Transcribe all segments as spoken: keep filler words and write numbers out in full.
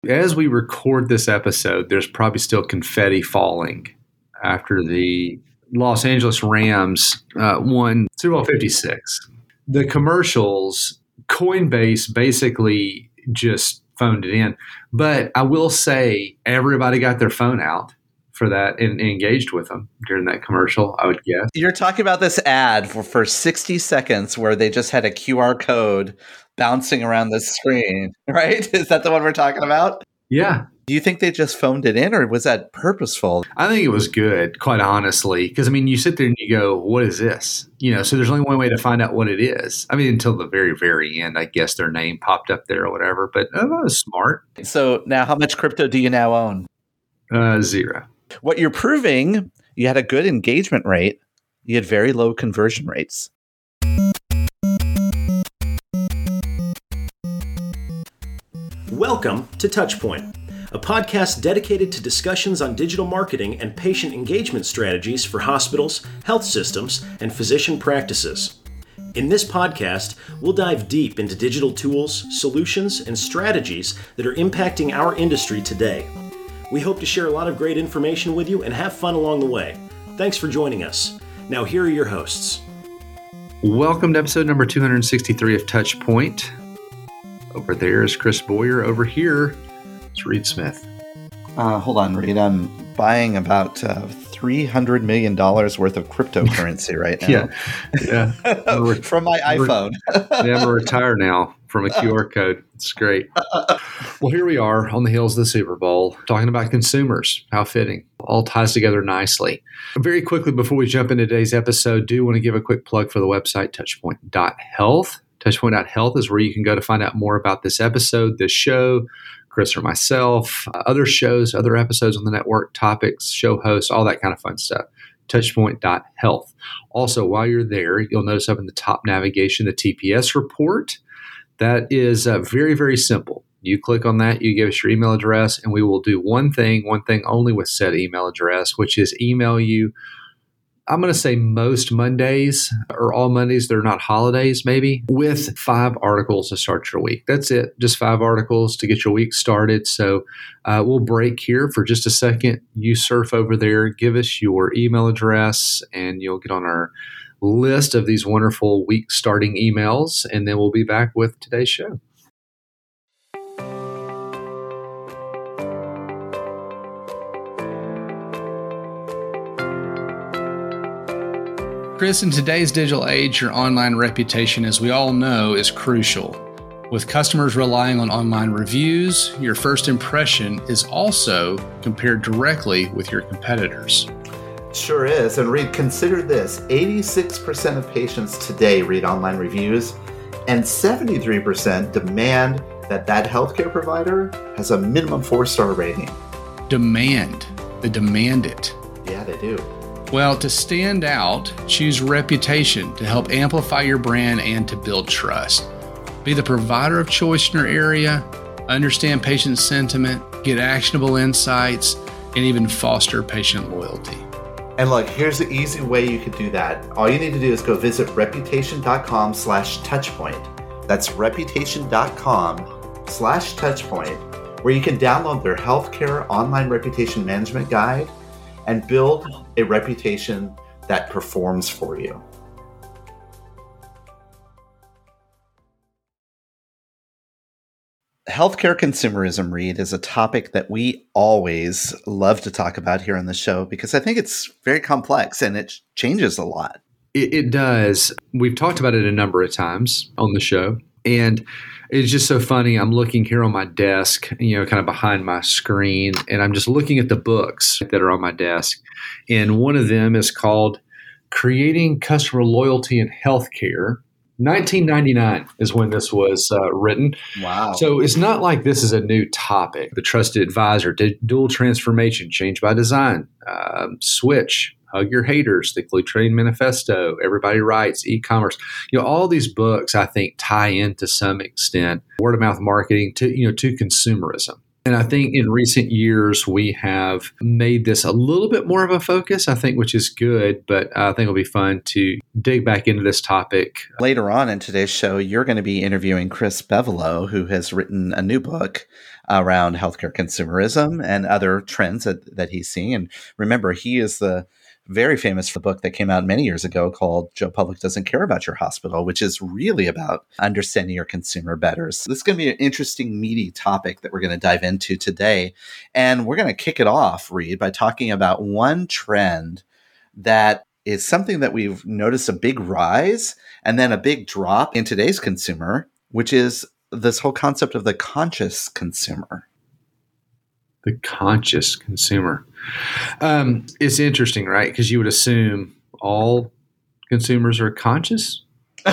As we record this episode, there's probably still confetti falling after the Los Angeles Rams uh, won Super Bowl fifty-six. The commercials, Coinbase basically just phoned it in. But I will say everybody got their phone out for that and, and engaged with them during that commercial, I would guess. You're talking about this ad for, for sixty seconds where they just had a Q R code bouncing around the screen, right? Is that the one we're talking about? Yeah. Do you think they just phoned it in, or was that purposeful? I think it was good, quite honestly, because, I mean, you sit there and you go, what is this? You know, so there's only one way to find out what it is. I mean, until the very, very end, I guess their name popped up there or whatever, but uh, that was smart. So now how much crypto do you now own? Uh, zero. What you're proving, you had a good engagement rate. You had very low conversion rates. Welcome to Touchpoint, a podcast dedicated to discussions on digital marketing and patient engagement strategies for hospitals, health systems, and physician practices. In this podcast, we'll dive deep into digital tools, solutions, and strategies that are impacting our industry today. We hope to share a lot of great information with you and have fun along the way. Thanks for joining us. Now, here are your hosts. Welcome to episode number two hundred sixty-three of Touchpoint. Over there is Chris Boyer. Over here is Reed Smith. Uh, hold on, Reed. I'm buying about uh, three hundred million dollars worth of cryptocurrency right now. Yeah. yeah. Re- From my iPhone. yeah, I'm going to retire now from a Q R code. It's great. Well, here we are on the heels of the Super Bowl talking about consumers. How fitting. All ties together nicely. Very quickly, before we jump into today's episode, do want to give a quick plug for the website, touchpoint dot health. touchpoint dot health is where you can go to find out more about this episode, this show, Chris or myself, uh, other shows, other episodes on the network, topics, show hosts, all that kind of fun stuff. touchpoint dot health. Also, while you're there, you'll notice up in the top navigation, the T P S report. That is uh, very, very simple. You click on that, you give us your email address, and we will do one thing, one thing only with said email address, which is email you. I'm going to say most Mondays or all Mondays, they're not holidays maybe, with five articles to start your week. That's it. Just five articles to get your week started. So uh, we'll break here for just a second. You surf over there, give us your email address, and you'll get on our list of these wonderful week starting emails. And then we'll be back with today's show. Chris, in today's digital age, your online reputation, as we all know, is crucial. With customers relying on online reviews, your first impression is also compared directly with your competitors. Sure is. And Reed, consider this. eighty-six percent of patients today read online reviews, and seventy-three percent demand that that healthcare provider has a minimum four-star rating. Demand. They demand it. Yeah, they do. Well, to stand out, choose reputation to help amplify your brand and to build trust. Be the provider of choice in your area, understand patient sentiment, get actionable insights, and even foster patient loyalty. And look, here's the easy way you could do that. All you need to do is go visit reputation.com slash touchpoint. That's reputation.com slash touchpoint, where you can download their healthcare online reputation management guide and build a reputation that performs for you. Healthcare consumerism, Reed, is a topic that we always love to talk about here on the show because I think it's very complex and it changes a lot. It, it does. We've talked about it a number of times on the show, and it's just so funny. I'm looking here on my desk, you know, kind of behind my screen, and I'm just looking at the books that are on my desk. And one of them is called Creating Customer Loyalty in Healthcare. nineteen ninety-nine is when this was uh, written. Wow. So it's not like this is a new topic. The Trusted Advisor, Dual Transformation, Change by Design, uh, Switch, Hug Your Haters, The Clue Train Manifesto, Everybody Writes, E-commerce. You know, all these books, I think, tie in to some extent, word of mouth marketing to, you know, to consumerism. And I think in recent years, we have made this a little bit more of a focus, I think, which is good, but I think it'll be fun to dig back into this topic. Later on in today's show, you're going to be interviewing Chris Bevolo, who has written a new book around healthcare consumerism and other trends that, that he's seeing. And remember, he is the very famous for the book that came out many years ago called Joe Public Doesn't Care About Your Hospital, which is really about understanding your consumer better. So this is going to be an interesting, meaty topic that we're going to dive into today. And we're going to kick it off, Reed, by talking about one trend that is something that we've noticed a big rise and then a big drop in today's consumer, which is this whole concept of the conscious consumer. The conscious consumer. Um, it's interesting, right? Because you would assume all consumers are conscious.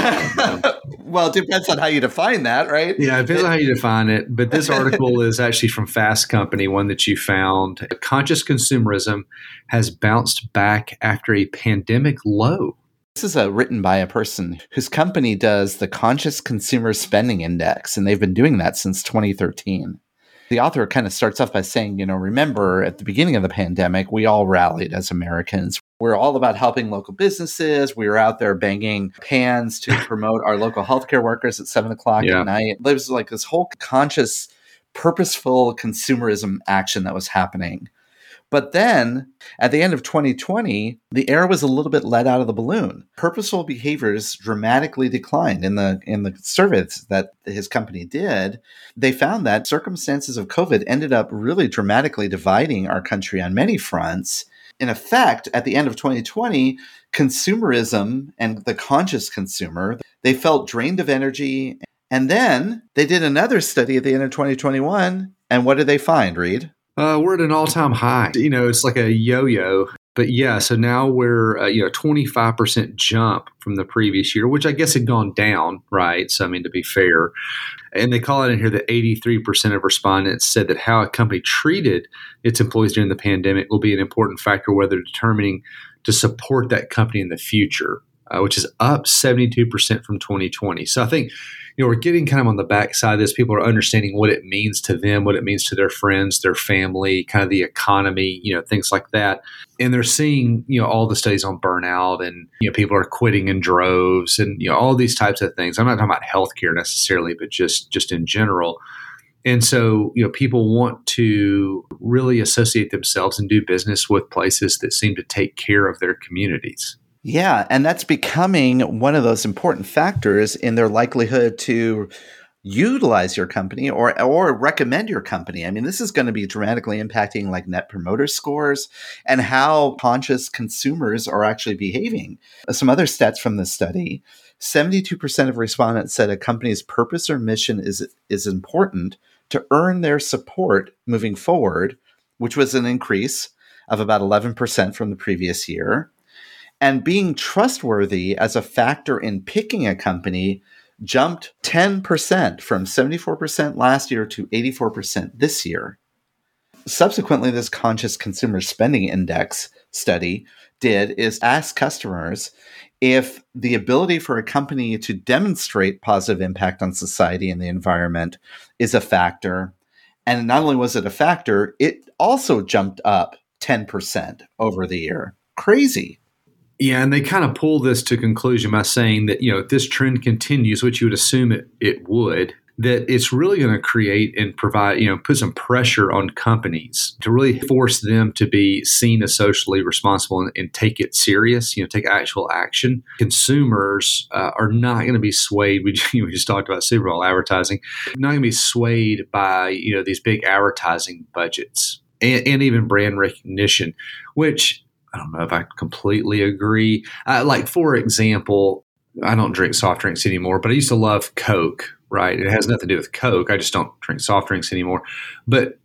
Well, it depends on how you define that, right? Yeah, it depends on how you define it. But this article is actually from Fast Company, one that you found. Conscious consumerism has bounced back after a pandemic low. This is uh, written by a person whose company does the Conscious Consumer Spending Index, and they've been doing that since twenty thirteen. The author kind of starts off by saying, you know, remember at the beginning of the pandemic, we all rallied as Americans. We're all about helping local businesses. We were out there banging pans to promote our local healthcare workers at seven o'clock Yeah. at night. There was like this whole conscious, purposeful consumerism action that was happening. But then at the end of twenty twenty, the air was a little bit let out of the balloon. Purposeful behaviors dramatically declined in the in the surveys that his company did. They found that circumstances of COVID ended up really dramatically dividing our country on many fronts. In effect, at the end of twenty twenty, consumerism and the conscious consumer, they felt drained of energy. And then they did another study at the end of twenty twenty-one. And what did they find, Reed? Uh, we're at an all-time high. You know, it's like a yo-yo. But yeah, so now we're, uh, you know, twenty-five percent jump from the previous year, which I guess had gone down, right? So, I mean, to be fair. And they call it in here that eighty-three percent of respondents said that how a company treated its employees during the pandemic will be an important factor whether determining to support that company in the future, uh, which is up seventy-two percent from twenty twenty. So I think, you know, we're getting kind of on the backside of this. People are understanding what it means to them, what it means to their friends, their family, kind of the economy, you know, things like that. And they're seeing, you know, all the studies on burnout and, you know, people are quitting in droves and, you know, all these types of things. I'm not talking about healthcare necessarily, but just, just in general. And so, you know, people want to really associate themselves and do business with places that seem to take care of their communities. Yeah, and that's becoming one of those important factors in their likelihood to utilize your company or or recommend your company. I mean, this is going to be dramatically impacting like net promoter scores and how conscious consumers are actually behaving. Some other stats from this study, seventy-two percent of respondents said a company's purpose or mission is is important to earn their support moving forward, which was an increase of about eleven percent from the previous year. And being trustworthy as a factor in picking a company jumped ten percent from seventy-four percent last year to eighty-four percent this year. Subsequently, this Conscious Consumer Spending Index study did is ask customers if the ability for a company to demonstrate positive impact on society and the environment is a factor. And not only was it a factor, it also jumped up ten percent over the year. Crazy. Yeah, and they kind of pull this to conclusion by saying that, you know, if this trend continues, which you would assume it, it would, that it's really going to create and provide, you know, put some pressure on companies to really force them to be seen as socially responsible and, and take it serious, you know, take actual action. Consumers uh, are not going to be swayed. We, we just talked about Super Bowl advertising, not going to be swayed by, you know, these big advertising budgets and, and even brand recognition, which I don't know if I completely agree. Uh, like, for example, I don't drink soft drinks anymore, but I used to love Coke, right? It has nothing to do with Coke. I just don't drink soft drinks anymore. But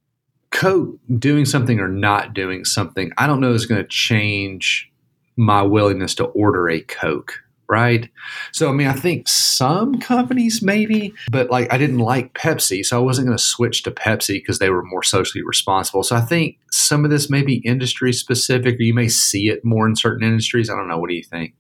Coke doing something or not doing something, I don't know is going to change my willingness to order a Coke, right? So, I mean, I think some companies maybe, but like I didn't like Pepsi, so I wasn't going to switch to Pepsi because they were more socially responsible. So I think some of this may be industry specific, or you may see it more in certain industries. I don't know. What do you think?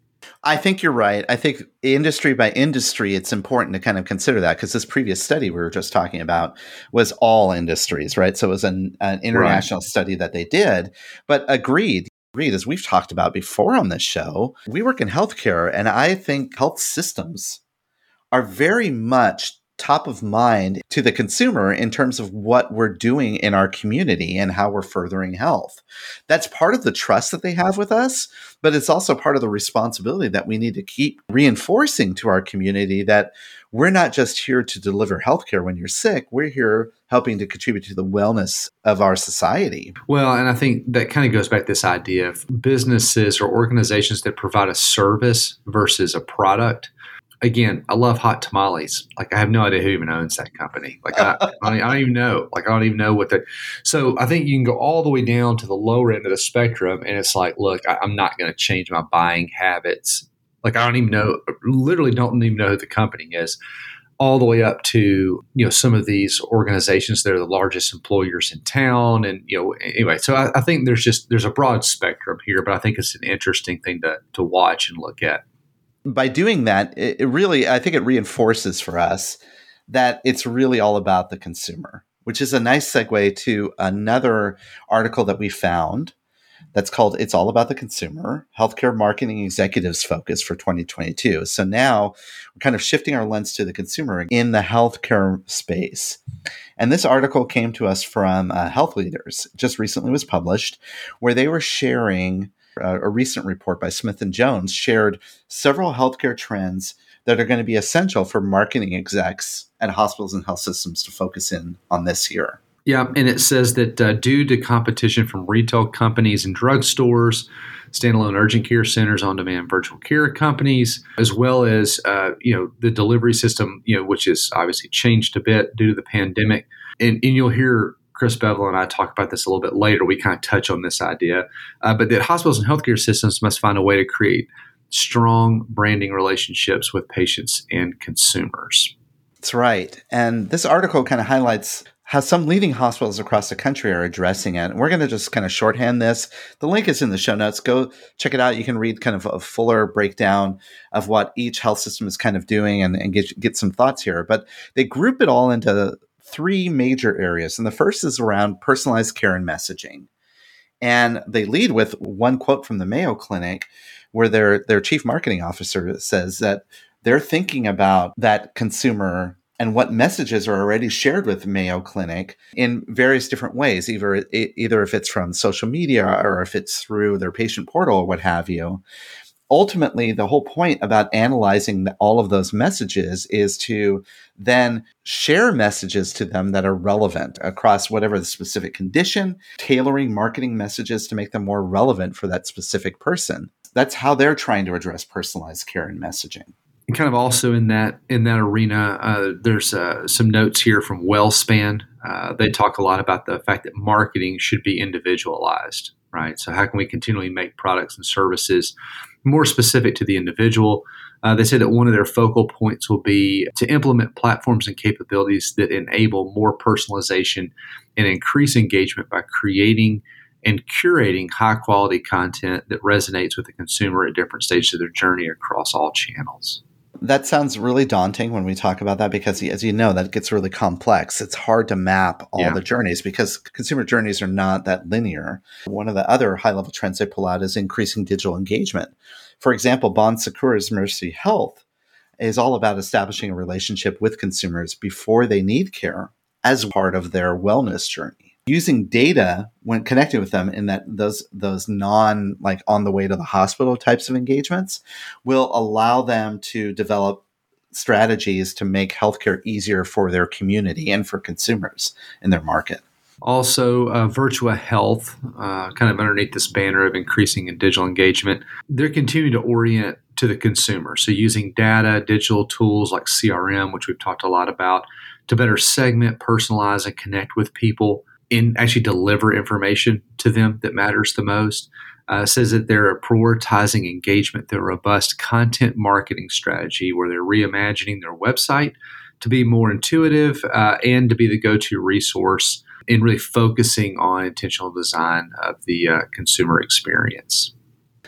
I think you're right. I think industry by industry, it's important to kind of consider that because this previous study we were just talking about was all industries, right? So it was an, an international right. study that they did, but agreed. Agreed, as we've talked about before on this show, we work in healthcare, and I think health systems are very much top of mind to the consumer in terms of what we're doing in our community and how we're furthering health. That's part of the trust that they have with us, but it's also part of the responsibility that we need to keep reinforcing to our community that we're not just here to deliver healthcare when you're sick. We're here helping to contribute to the wellness of our society. Well, and I think that kind of goes back to this idea of businesses or organizations that provide a service versus a product. Again, I love hot tamales. Like, I have no idea who even owns that company. Like, I, I, don't, I don't even know. Like, I don't even know what the. So I think you can go all the way down to the lower end of the spectrum, and it's like, look, I, I'm not going to change my buying habits. Like, I don't even know. Literally, don't even know who the company is. All the way up to, you know, some of these organizations that are the largest employers in town, and you know, anyway. So I, I think there's just there's a broad spectrum here, but I think it's an interesting thing to to watch and look at. By doing that, it, it really, I think it reinforces for us that it's really all about the consumer, which is a nice segue to another article that we found that's called It's All About the Consumer, Healthcare Marketing Executives Focus for twenty twenty-two. So now we're kind of shifting our lens to the consumer in the healthcare space. And this article came to us from uh, Health Leaders, just recently was published, where they were sharing uh, a recent report by Smith and Jones shared several healthcare trends that are going to be essential for marketing execs at hospitals and health systems to focus in on this year. Yeah, and it says that uh, due to competition from retail companies and drugstores, standalone urgent care centers, on-demand virtual care companies, as well as uh, you know the delivery system, you know, which has obviously changed a bit due to the pandemic, and, and you'll hear Chris Bevel and I talk about this a little bit later. We kind of touch on this idea, uh, but that hospitals and healthcare systems must find a way to create strong branding relationships with patients and consumers. That's right, and this article kind of highlights how some leading hospitals across the country are addressing it. And we're going to just kind of shorthand this. The link is in the show notes. Go check it out. You can read kind of a fuller breakdown of what each health system is kind of doing and, and get, get some thoughts here. But they group it all into three major areas. And the first is around personalized care and messaging. And they lead with one quote from the Mayo Clinic, where their, their chief marketing officer says that they're thinking about that consumer and what messages are already shared with Mayo Clinic in various different ways, either, either if it's from social media or if it's through their patient portal or what have you. Ultimately, the whole point about analyzing all of those messages is to then share messages to them that are relevant across whatever the specific condition, tailoring marketing messages to make them more relevant for that specific person. That's how they're trying to address personalized care and messaging. And kind of also in that in that arena, uh, there's uh, some notes here from WellSpan. Uh, they talk a lot about the fact that marketing should be individualized, right? So how can we continually make products and services more specific to the individual? Uh, they say that one of their focal points will be to implement platforms and capabilities that enable more personalization and increase engagement by creating and curating high-quality content that resonates with the consumer at different stages of their journey across all channels. That sounds really daunting when we talk about that because, as you know, that gets really complex. It's hard to map all yeah. the journeys because consumer journeys are not that linear. One of the other high-level trends they pull out is increasing digital engagement. For example, Bon Secours Mercy Health is all about establishing a relationship with consumers before they need care as part of their wellness journey. Using data when connecting with them in that those those non like on the way to the hospital types of engagements will allow them to develop strategies to make healthcare easier for their community and for consumers in their market. Also, uh, Virtua Health, uh, kind of underneath this banner of increasing in digital engagement, they're continuing to orient to the consumer. So using data, digital tools like C R M, which we've talked a lot about, to better segment, personalize, and connect with people and actually deliver information to them that matters the most. Uh, says that they're prioritizing engagement through a robust content marketing strategy where they're reimagining their website to be more intuitive uh, and to be the go-to resource and really focusing on intentional design of the uh, consumer experience.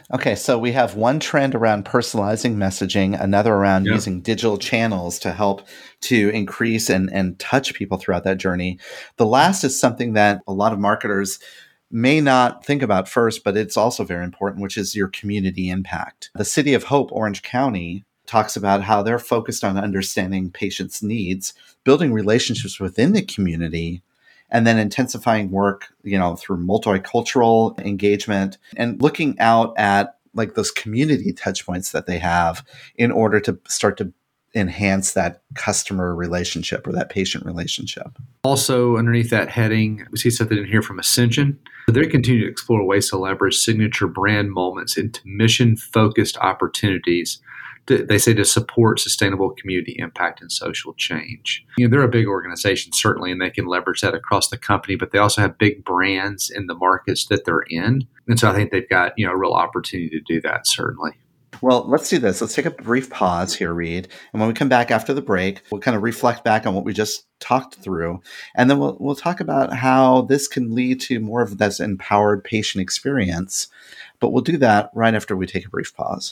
Okay, so we have one trend around personalizing messaging, another around Yep. using digital channels to help to increase and, and touch people throughout that journey. The last is something that a lot of marketers may not think about first, but it's also very important, which is your community impact. The City of Hope, Orange County, talks about how they're focused on understanding patients' needs, building relationships within the community, and then intensifying work, you know, through multicultural engagement and looking out at like those community touch points that they have in order to start to enhance that customer relationship or that patient relationship. Also, underneath that heading, we see something in here from Ascension. They continue to explore ways to leverage signature brand moments into mission-focused opportunities. To, they say to support sustainable community impact and social change. You know, they're a big organization, certainly, and they can leverage that across the company, but they also have big brands in the markets that they're in. And so I think they've got, you know, a real opportunity to do that, certainly. Well, let's do this. Let's take a brief pause here, Reed. And when we come back after the break, we'll kind of reflect back on what we just talked through. And then we'll, we'll talk about how this can lead to more of this empowered patient experience. But we'll do that right after we take a brief pause.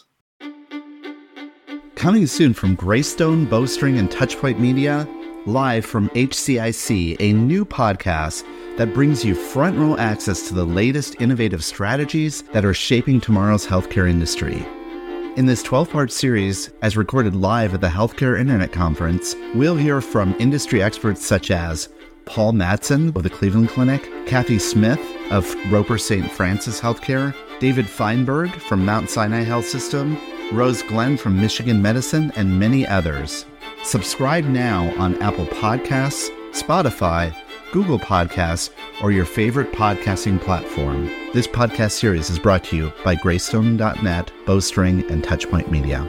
Coming soon from Greystone, Bowstring, and Touchpoint Media, live from H C I C, a new podcast that brings you front row access to the latest innovative strategies that are shaping tomorrow's healthcare industry. In this twelve-part series, as recorded live at the Healthcare Internet Conference, we'll hear from industry experts such as Paul Matson of the Cleveland Clinic, Kathy Smith of Roper Saint Francis Healthcare, David Feinberg from Mount Sinai Health System, Rose Glenn from Michigan Medicine, and many others. Subscribe now on Apple Podcasts, Spotify, Google Podcasts, or your favorite podcasting platform. This podcast series is brought to you by Greystone dot net, Bowstring, and Touchpoint Media.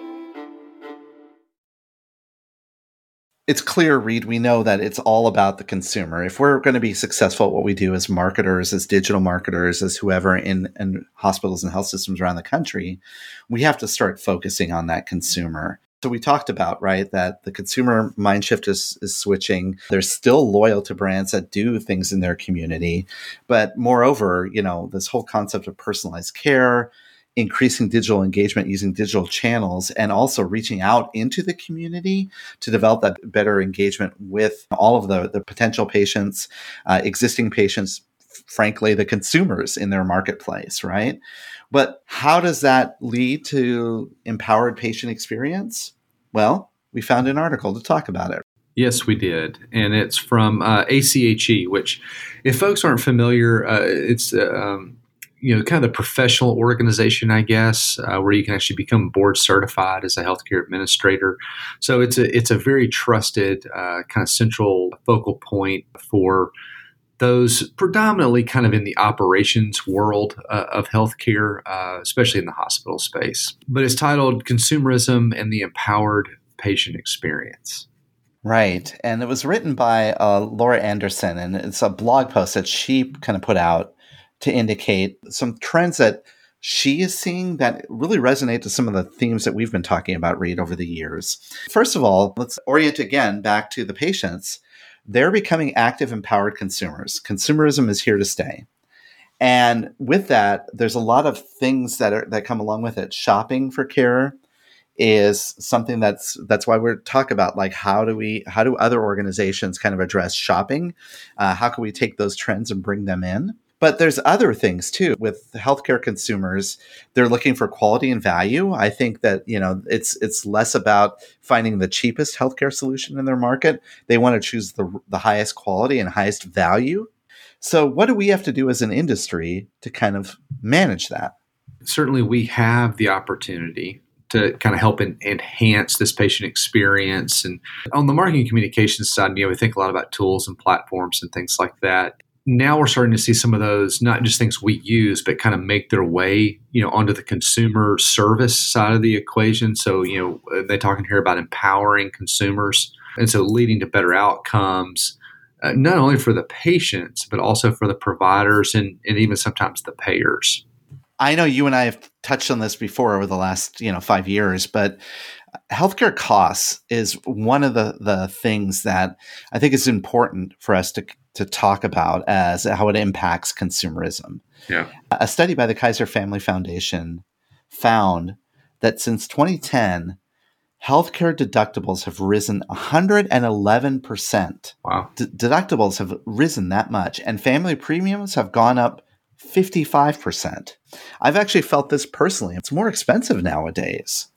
It's clear, Reed, we know that it's all about the consumer. If we're going to be successful at what we do as marketers, as digital marketers, as whoever in, in hospitals and health systems around the country, we have to start focusing on that consumer. So we talked about, right, that the consumer mind shift is, is switching. They're still loyal to brands that do things in their community. But moreover, you know, this whole concept of personalized care, increasing digital engagement using digital channels, and also reaching out into the community to develop that better engagement with all of the, the potential patients, uh, existing patients, frankly, the consumers in their marketplace, right? But how does that lead to empowered patient experience? Well, we found an article to talk about it. Yes, we did. And it's from uh, A C H E, which if folks aren't familiar, uh, it's uh, um, you know, kind of the professional organization, I guess, uh, where you can actually become board certified as a healthcare administrator. So it's a it's a very trusted uh, kind of central focal point for those predominantly kind of in the operations world uh, of healthcare, uh, especially in the hospital space. But it's titled Consumerism and the Empowered Patient Experience. Right. And it was written by uh, Laura Anderson, and it's a blog post that she kind of put out to indicate some trends that she is seeing that really resonate to some of the themes that we've been talking about, Reed, over the years. First of all, let's orient again back to the patients. They're becoming active, empowered consumers. Consumerism is here to stay. And with that, there's a lot of things that are that come along with it. Shopping for care is something that's that's why we're talking about, like, how do we how do other organizations kind of address shopping? Uh, how can we take those trends and bring them in? But there's other things too. With healthcare consumers, they're looking for quality and value. I think that, you know, it's it's less about finding the cheapest healthcare solution in their market. They want to choose the the highest quality and highest value. So what do we have to do as an industry to kind of manage that? Certainly we have the opportunity to kind of help in, enhance this patient experience. And on the marketing communications side, you know, we think a lot about tools and platforms and things like that. Now we're starting to see some of those, not just things we use, but kind of make their way, you know, onto the consumer service side of the equation. So, you know, they're talking here about empowering consumers. And so leading to better outcomes, uh, not only for the patients, but also for the providers and, and even sometimes the payers. I know you and I have touched on this before over the last, you know, five years, but healthcare costs is one of the, the things that I think is important for us to to talk about as how it impacts consumerism. Yeah. A study by the Kaiser Family Foundation found that since twenty ten, healthcare deductibles have risen one hundred eleven percent. Wow. D- deductibles have risen that much, and family premiums have gone up fifty-five percent. I've actually felt this personally. It's more expensive nowadays.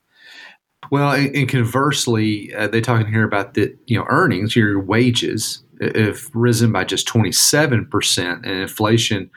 Well, and, and conversely, uh, they're talking here about the you know earnings, your wages have risen by just twenty-seven percent, and inflation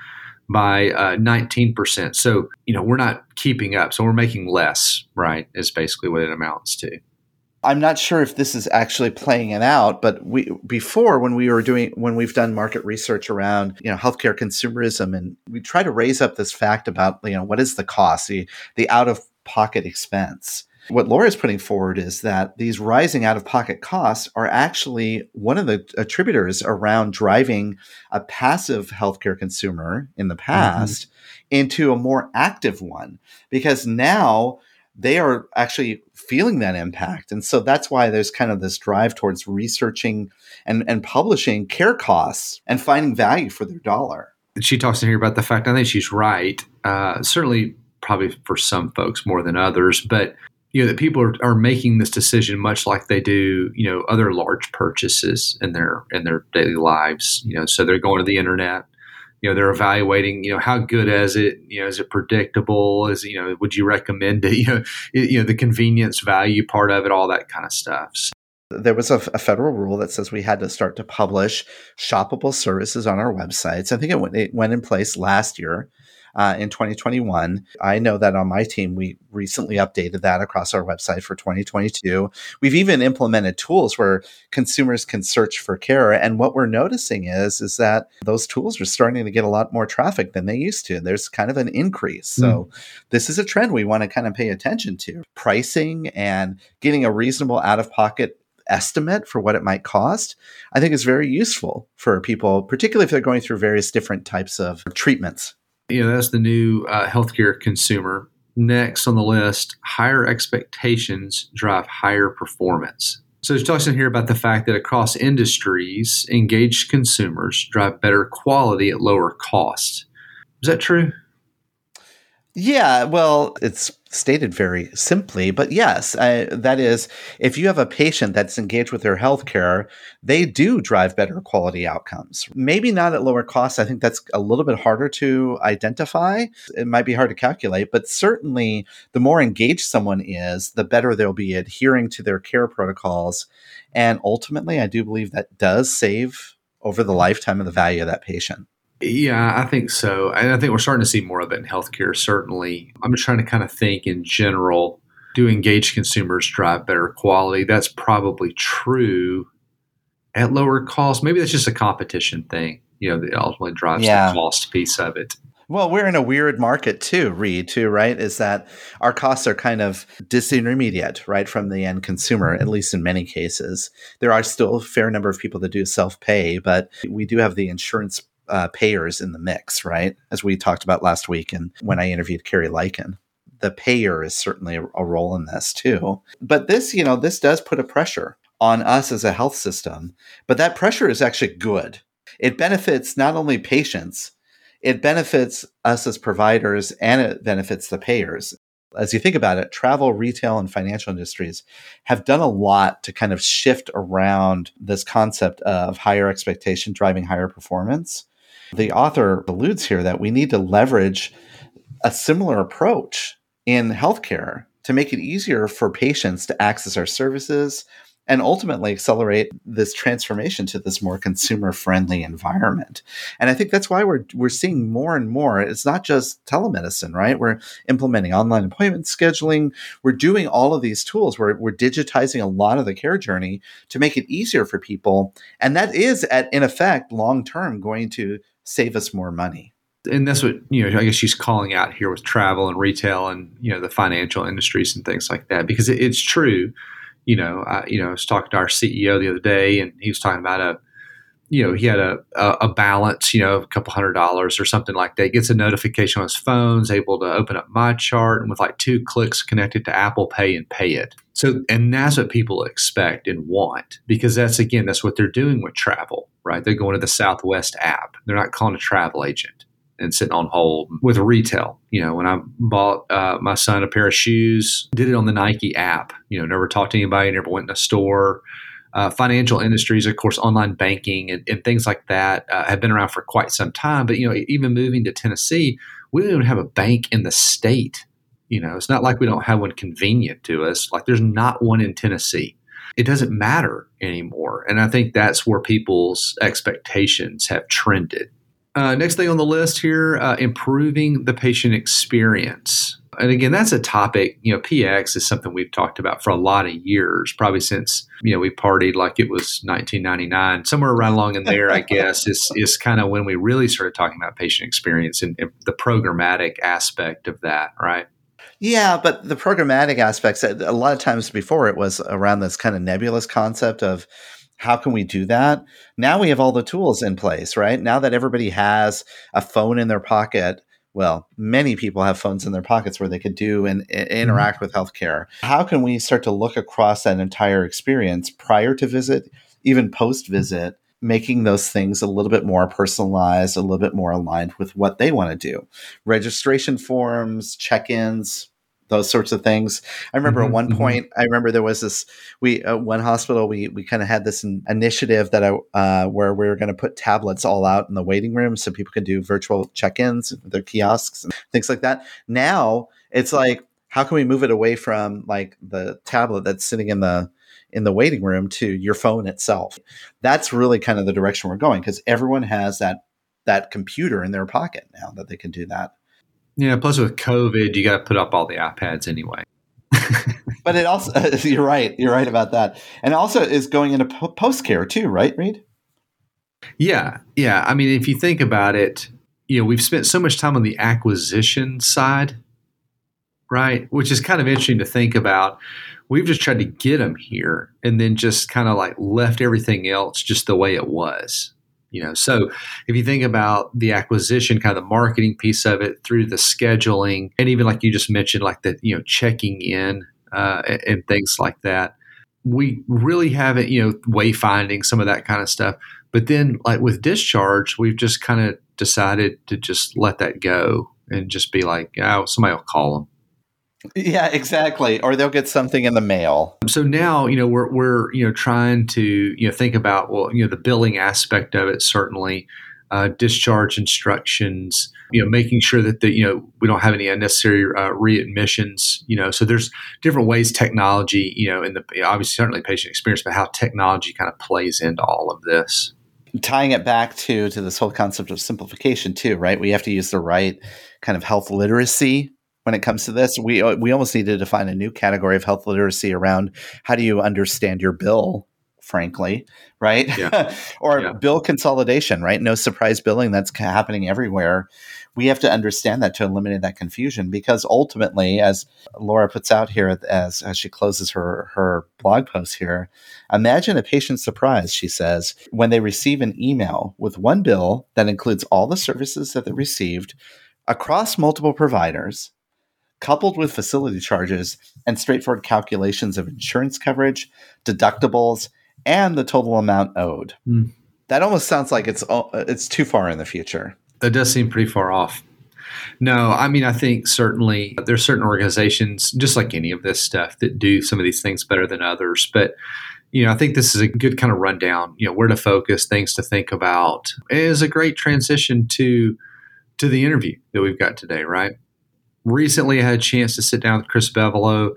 by uh, nineteen percent. So, you know, we're not keeping up. So we're making less, right, is basically what it amounts to. I'm not sure if this is actually playing it out, but we before when we were doing when we've done market research around you know healthcare consumerism, and we try to raise up this fact about you know what is the cost, the the out of pocket expense. What Laura is putting forward is that these rising out of pocket costs are actually one of the attributors around driving a passive healthcare consumer in the past mm-hmm. into a more active one, because now they are actually feeling that impact. And so that's why there's kind of this drive towards researching and, and publishing care costs and finding value for their dollar. She talks in here about the fact, I think she's right, uh, certainly probably for some folks more than others, but you know, that people are, are making this decision much like they do, you know, other large purchases in their in their daily lives. You know, so they're going to the internet. You know, they're evaluating. You know, how good is it? You know, is it predictable? Is you know, would you recommend it? You know, it, you know, the convenience value part of it, all that kind of stuff. So, there was a, a federal rule that says we had to start to publish shoppable services on our websites. I think it went, it went in place last year. Uh, in twenty twenty-one. I know that on my team, we recently updated that across our website for twenty twenty-two. We've even implemented tools where consumers can search for care. And what we're noticing is, is that those tools are starting to get a lot more traffic than they used to. There's kind of an increase. So mm. this is a trend we want to kind of pay attention to. Pricing and getting a reasonable out-of-pocket estimate for what it might cost, I think is very useful for people, particularly if they're going through various different types of treatments. You know, that's the new uh, healthcare consumer. Next on the list, higher expectations drive higher performance. So it's talking here about the fact that across industries, engaged consumers drive better quality at lower cost. Is that true? Yeah, well, it's stated very simply, but yes, I, that is, if you have a patient that's engaged with their healthcare, they do drive better quality outcomes. Maybe not at lower costs. I think that's a little bit harder to identify. It might be hard to calculate, but certainly the more engaged someone is, the better they'll be adhering to their care protocols. And ultimately, I do believe that does save over the lifetime of the value of that patient. Yeah, I think so. And I think we're starting to see more of it in healthcare, certainly. I'm just trying to kind of think in general, do engaged consumers drive better quality? That's probably true at lower cost. Maybe that's just a competition thing, you know, that ultimately drives yeah. the cost piece of it. Well, we're in a weird market too, Reed, too, right? Is that our costs are kind of disintermediate, right, from the end consumer, at least in many cases. There are still a fair number of people that do self-pay, but we do have the insurance Uh, payers in the mix, right? As we talked about last week and when I interviewed Carrie Lycan. The payer is certainly a, a role in this too. But this, you know, this does put a pressure on us as a health system, but that pressure is actually good. It benefits not only patients, it benefits us as providers, and it benefits the payers. As you think about it, travel, retail, and financial industries have done a lot to kind of shift around this concept of higher expectation driving higher performance. The author alludes here that we need to leverage a similar approach in healthcare to make it easier for patients to access our services and ultimately accelerate this transformation to this more consumer-friendly environment. And I think that's why we're we're seeing more and more. It's not just telemedicine, right? We're implementing online appointment scheduling. We're doing all of these tools. We're, we're digitizing a lot of the care journey to make it easier for people. And that is, at in effect, long-term going to save us more money. And that's what, you know, I guess she's calling out here with travel and retail and, you know, the financial industries and things like that, because it, it's true. You know, I, you know, I was talking to our C E O the other day, and he was talking about a, you know, he had a, a, a balance, you know, a couple hundred dollars or something like that. He gets a notification on his phone, is able to open up MyChart, and with like two clicks connected to Apple Pay and pay it. So, and that's what people expect and want, because that's, again, that's what they're doing with travel, right? They're going to the Southwest app. They're not calling a travel agent and sitting on hold. With retail, you know, when I bought uh, my son a pair of shoes, did it on the Nike app, you know, never talked to anybody, never went in a store. Uh, financial industries, of course, online banking and, and things like that uh, have been around for quite some time. But, you know, even moving to Tennessee, we don't even have a bank in the state. You know, it's not like we don't have one convenient to us. Like there's not one in Tennessee. It doesn't matter anymore. And I think that's where people's expectations have trended. Uh, next thing on the list here, uh, improving the patient experience. And again, that's a topic, you know, P X is something we've talked about for a lot of years, probably since, you know, we partied like it was nineteen ninety-nine. Somewhere around along in there, I guess, is is kind of when we really started talking about patient experience and, and the programmatic aspect of that, right? Yeah, but the programmatic aspects, a lot of times before it was around this kind of nebulous concept of how can we do that? Now we have all the tools in place, right? Now that everybody has a phone in their pocket, well, many people have phones in their pockets where they could do and, and interact mm-hmm. with healthcare. How can we start to look across that entire experience prior to visit, even post-visit, making those things a little bit more personalized, a little bit more aligned with what they want to do? Registration forms, check-ins, those sorts of things. I remember mm-hmm, at one point, mm-hmm. I remember there was this, we, uh, one hospital, we, we kind of had this in, initiative that I, uh, where we were going to put tablets all out in the waiting room so people could do virtual check-ins, their kiosks and things like that. Now it's like, how can we move it away from like the tablet that's sitting in the, in the waiting room to your phone itself? That's really kind of the direction we're going, because everyone has that, that computer in their pocket now that they can do that. Yeah. Plus, with COVID, you got to put up all the iPads anyway. But it also, uh, you're right. You're right about that. And also is going into po- post care too, right, Reed? Yeah. Yeah. I mean, if you think about it, you know, we've spent so much time on the acquisition side, right? Which is kind of interesting to think about. We've just tried to get them here and then just kind of like left everything else just the way it was. You know, so if you think about the acquisition, kind of the marketing piece of it through the scheduling, and even like you just mentioned, like the, you know, checking in uh, and, and things like that, we really haven't, you know, wayfinding, some of that kind of stuff. But then like with discharge, we've just kind of decided to just let that go and just be like, oh, somebody will call them. Yeah, exactly. Or they'll get something in the mail. So now, you know, we're, we're, you know, trying to, you know, think about, well, you know, the billing aspect of it, certainly, uh, discharge instructions, you know, making sure that the, you know, we don't have any unnecessary uh, readmissions, you know, so there's different ways technology, you know, in the, obviously certainly patient experience, but how technology kind of plays into all of this. Tying it back to, to this whole concept of simplification too, right? We have to use the right kind of health literacy when it comes to this. We we almost need to define a new category of health literacy around how do you understand your bill, frankly, right? Yeah. or yeah. bill consolidation, right? No surprise billing that's happening everywhere. We have to understand that to eliminate that confusion, because ultimately, as Laura puts out here as, as she closes her, her blog post here, imagine a patient's surprise, she says, when they receive an email with one bill that includes all the services that they received across multiple providers, coupled with facility charges and straightforward calculations of insurance coverage, deductibles, and the total amount owed. Mm. That almost sounds like it's it's too far in the future. That does seem pretty far off. No, I mean, I think certainly there's certain organizations, just like any of this stuff, that do some of these things better than others. But, you know, I think this is a good kind of rundown, you know, where to focus, things to think about. It is a great transition to to the interview that we've got today, right? Recently, I had a chance to sit down with Chris Bevolo.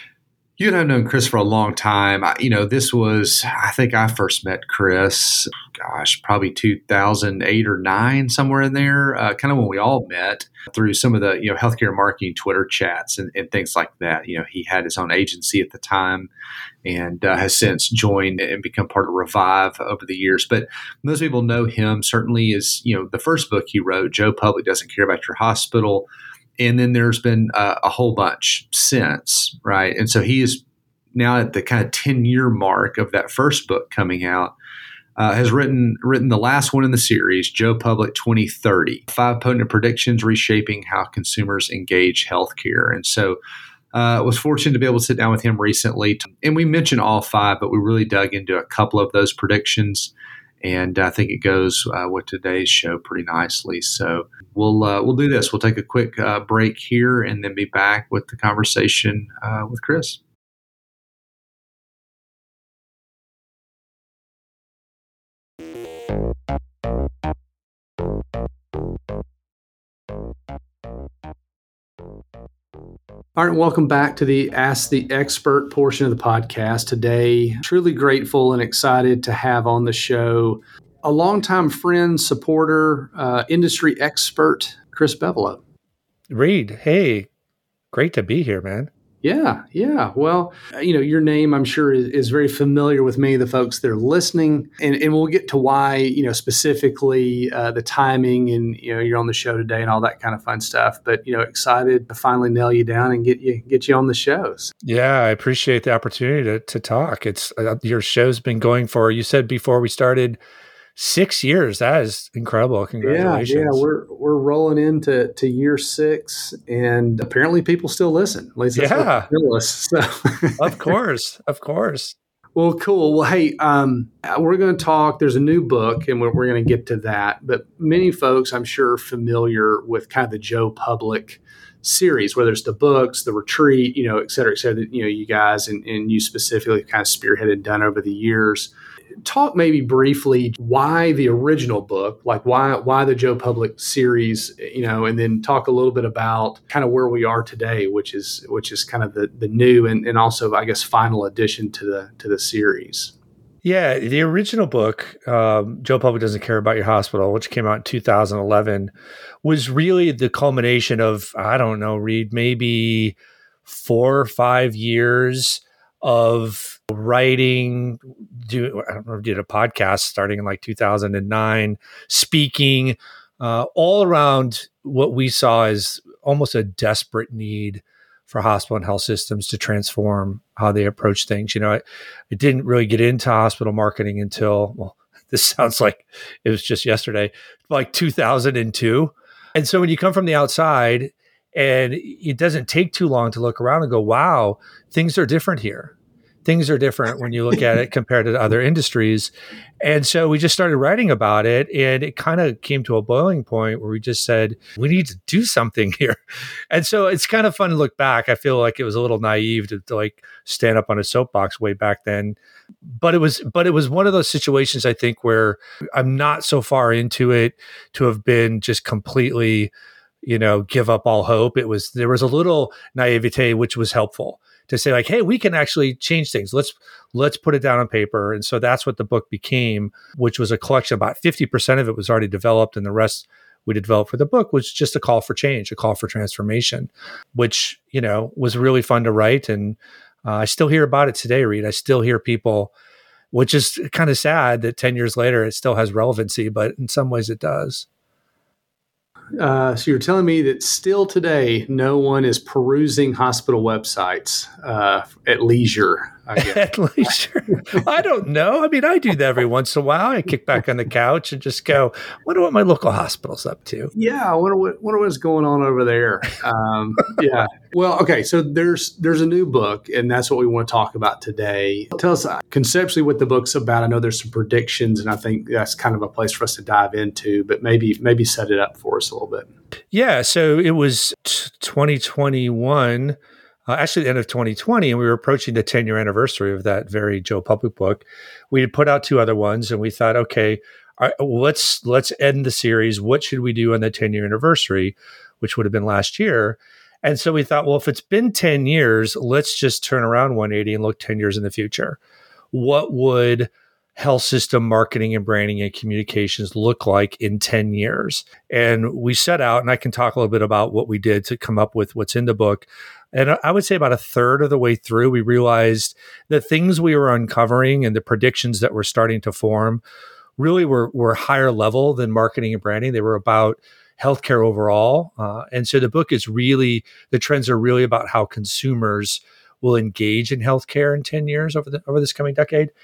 You and I have known Chris for a long time. I, you know, this was, I think I first met Chris, gosh, probably two thousand eight or nine, somewhere in there, uh, kind of when we all met through some of the, you know, healthcare marketing Twitter chats and, and things like that. You know, he had his own agency at the time and uh, has since joined and become part of Revive over the years. But most people know him certainly as, you know, the first book he wrote, Joe Public Doesn't Care About Your Hospital. And then there's been uh, a whole bunch since, right? And so he is now at the kind of ten-year mark of that first book coming out. uh, has written written the last one in the series, Joe Public twenty thirty, Five Potent Predictions Reshaping How Consumers Engage Healthcare. And so I uh, was fortunate to be able to sit down with him recently. And we mentioned all five, but we really dug into a couple of those predictions. And I think it goes uh, with today's show pretty nicely. So we'll uh, we'll do this. We'll take a quick uh, break here and then be back with the conversation uh, with Chris. All right, welcome back to the Ask the Expert portion of the podcast. Today, truly grateful and excited to have on the show a longtime friend, supporter, uh, industry expert, Chris Bevolo. Reed, hey, great to be here, man. Yeah, yeah. Well, you know, your name, I'm sure, is, is very familiar with many of the folks that are listening. And, and we'll get to why, you know, specifically uh, the timing and, you know, you're on the show today and all that kind of fun stuff. But, you know, excited to finally nail you down and get you get you on the shows. Yeah, I appreciate the opportunity to, to talk. It's uh, your show's been going for, you said before we started, Six years. That is incredible. Congratulations. Yeah, yeah. We're we're rolling into to year six, and apparently people still listen. At least that's yeah. what they tell us. So. Of course. Of course. Well, cool. Well, hey, um, we're going to talk. There's a new book, and we're, we're going to get to that. But many folks, I'm sure, are familiar with kind of the Joe Public series, whether it's the books, the retreat, you know, et cetera, et cetera, that, you know, you guys and, and you specifically kind of spearheaded and done over the years. Talk maybe briefly why the original book, like why why the Joe Public series, you know, and then talk a little bit about kind of where we are today, which is which is kind of the the new and, and also, I guess, final addition to the to the series. Yeah, the original book, um, Joe Public Doesn't Care About Your Hospital, which came out in two thousand eleven, was really the culmination of, I don't know, Reed, maybe four or five years of writing, do I don't know, did a podcast starting in like two thousand nine, speaking, uh, all around what we saw as almost a desperate need for hospital and health systems to transform how they approach things. You know, I, I didn't really get into hospital marketing until, well, this sounds like it was just yesterday, like two thousand two. And so when you come from the outside, and it doesn't take too long to look around and go, wow, things are different here. Things are different when you look at it compared to other industries. And so we just started writing about it, and it kind of came to a boiling point where we just said, we need to do something here. And so it's kind of fun to look back. I feel like it was a little naive to, to like stand up on a soapbox way back then. But it was, but it was one of those situations, I think, where I'm not so far into it to have been just completely, you know, give up all hope. It was, there was a little naivete, which was helpful to say like, hey, we can actually change things. Let's, let's put it down on paper. And so that's what the book became, which was a collection. About fifty percent of it was already developed, and the rest we developed for the book was just a call for change, a call for transformation, which, you know, was really fun to write. And uh, I still hear about it today, Reed. I still hear people, which is kind of sad that ten years later, it still has relevancy, but in some ways it does. Uh, so you're telling me that still today, no one is perusing hospital websites uh, at leisure, I guess. At leisure. I don't know. I mean, I do that every once in a while. I kick back on the couch and just go, wonder what my local hospital's up to. Yeah, I wonder what wonder what's going on over there. Um, yeah. Well, okay. So there's there's a new book, and that's what we want to talk about today. Tell us conceptually what the book's about. I know there's some predictions, and I think that's kind of a place for us to dive into. But maybe maybe set it up for us a little bit. Yeah. So it was twenty twenty-one. Uh, actually, the end of twenty twenty, and we were approaching the ten-year anniversary of that very Joe Public book. We had put out two other ones, and we thought, okay, all right, let's let's end the series. What should we do on the ten-year anniversary, which would have been last year? And so we thought, well, if it's been ten years, let's just turn around one eighty and look ten years in the future. What would health system marketing and branding and communications look like in ten years? And we set out, and I can talk a little bit about what we did to come up with what's in the book. And I would say about a third of the way through, we realized the things we were uncovering and the predictions that were starting to form really were, were higher level than marketing and branding. They were about healthcare overall. Uh, and so the book is really, the trends are really about how consumers will engage in healthcare in ten years over the over this coming decade.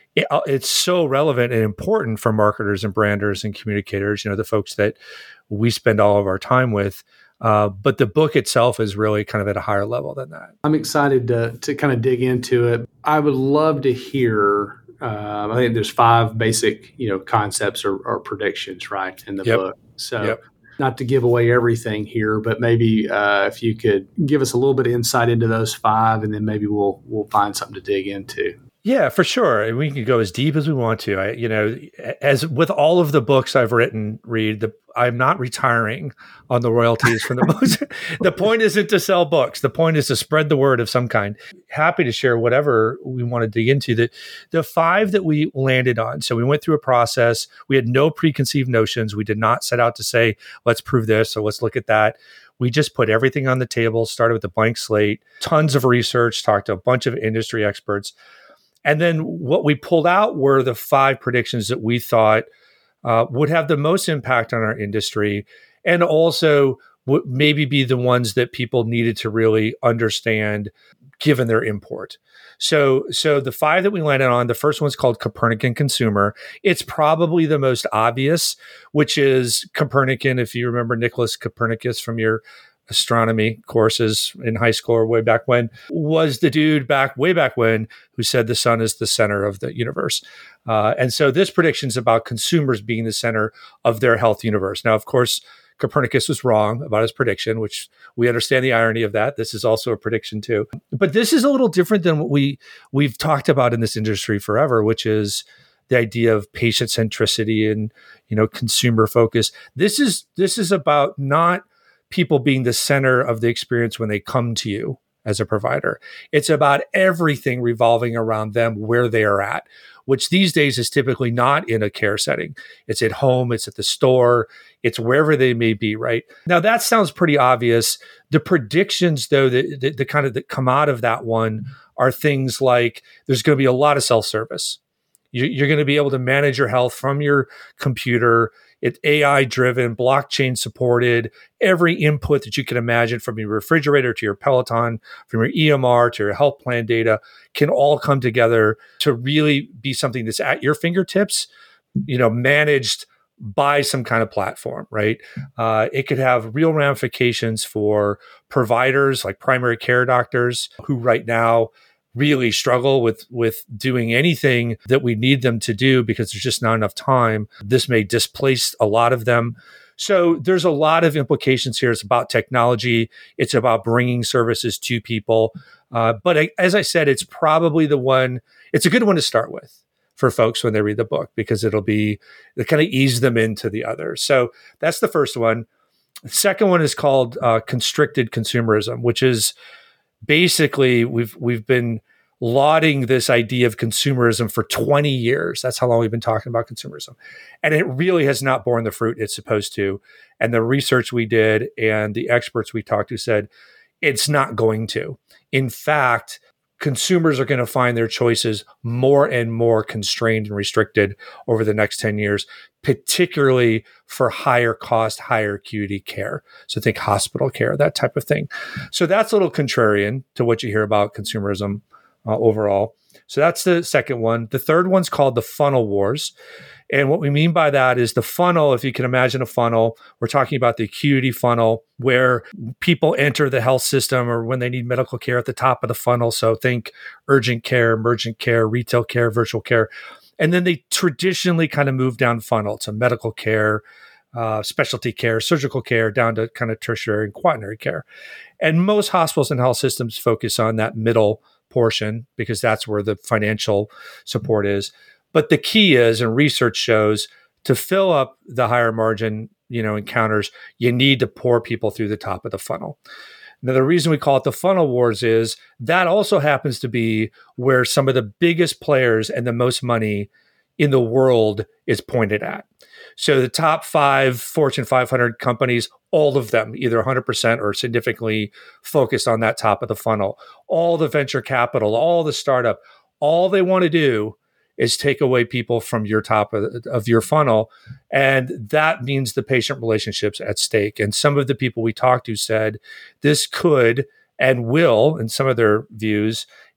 it, uh, it's so relevant and important for marketers and branders and communicators, you know, the folks that we spend all of our time with. Uh, but the book itself is really kind of at a higher level than that. I'm excited to, to kind of dig into it. I would love to hear, uh, I think there's five basic, you know, concepts or, or predictions, right, in the Yep. book. So Yep. not to give away everything here, but maybe uh, if you could give us a little bit of insight into those five, and then maybe we'll we'll find something to dig into. Yeah, for sure. And we can go as deep as we want to. I, you know, as with all of the books I've written, Reed, the, I'm not retiring on the royalties from the books. The point isn't to sell books. The point is to spread the word of some kind. Happy to share whatever we want to dig into. The, the five that we landed on. So we went through a process. We had no preconceived notions. We did not set out to say, let's prove this or let's look at that. We just put everything on the table, started with a blank slate, tons of research, talked to a bunch of industry experts. And then what we pulled out were the five predictions that we thought uh, would have the most impact on our industry, and also would maybe be the ones that people needed to really understand given their import. So, so the five that we landed on, the first one's called Copernican Consumer. It's probably the most obvious, which is Copernican. If you remember Nicholas Copernicus from your astronomy courses in high school or way back when, was the dude back way back when who said the sun is the center of the universe. Uh, and so this prediction is about consumers being the center of their health universe. Now, of course, Copernicus was wrong about his prediction, which we understand the irony of that. This is also a prediction too. But this is a little different than what we, we've talked about in this industry forever, which is the idea of patient centricity and, you know, consumer focus. This is, this is about not people being the center of the experience when they come to you as a provider. It's about everything revolving around them where they are at, which these days is typically not in a care setting. It's at home, it's at the store, it's wherever they may be, right? Now that sounds pretty obvious. The predictions though, the, the, the kind of that come out of that one are things like there's going to be a lot of self-service. You, you're going to be able to manage your health from your computer. It's A I driven, blockchain supported, every input that you can imagine from your refrigerator to your Peloton, from your E M R to your health plan data can all come together to really be something that's at your fingertips, you know, managed by some kind of platform, right? Uh, it could have real ramifications for providers like primary care doctors who right now really struggle with with doing anything that we need them to do because there's just not enough time. This may displace a lot of them. So there's a lot of implications here. It's about technology. It's about bringing services to people. Uh, but I, as I said, it's probably the one, it's a good one to start with for folks when they read the book, because it'll be, it kind of ease them into the others. So that's the first one. The second one is called uh, constricted consumerism, which is basically, we've we've been lauding this idea of consumerism for twenty years. That's how long we've been talking about consumerism. And it really has not borne the fruit it's supposed to. And the research we did and the experts we talked to said it's not going to. In fact, consumers are going to find their choices more and more constrained and restricted over the next ten years, particularly for higher cost, higher acuity care. So think hospital care, that type of thing. So that's a little contrarian to what you hear about consumerism uh, overall. So that's the second one. The third one's called the funnel wars. And what we mean by that is the funnel, if you can imagine a funnel, we're talking about the acuity funnel where people enter the health system or when they need medical care at the top of the funnel. So think urgent care, emergent care, retail care, virtual care. And then they traditionally kind of move down funnel to medical care, uh, specialty care, surgical care, down to kind of tertiary and quaternary care. And most hospitals and health systems focus on that middle portion because that's where the financial support is. But the key is, and research shows, to fill up the higher margin, you know, encounters, you need to pour people through the top of the funnel. Now, the reason we call it the funnel wars is that also happens to be where some of the biggest players and the most money in the world is pointed at. So the top five Fortune five hundred companies, all of them, either one hundred percent or significantly focused on that top of the funnel. All the venture capital, all the startup, all they want to do is take away people from your top of, of your funnel. And that means the patient relationships at stake. And some of the people we talked to said this could and will, in some of their views,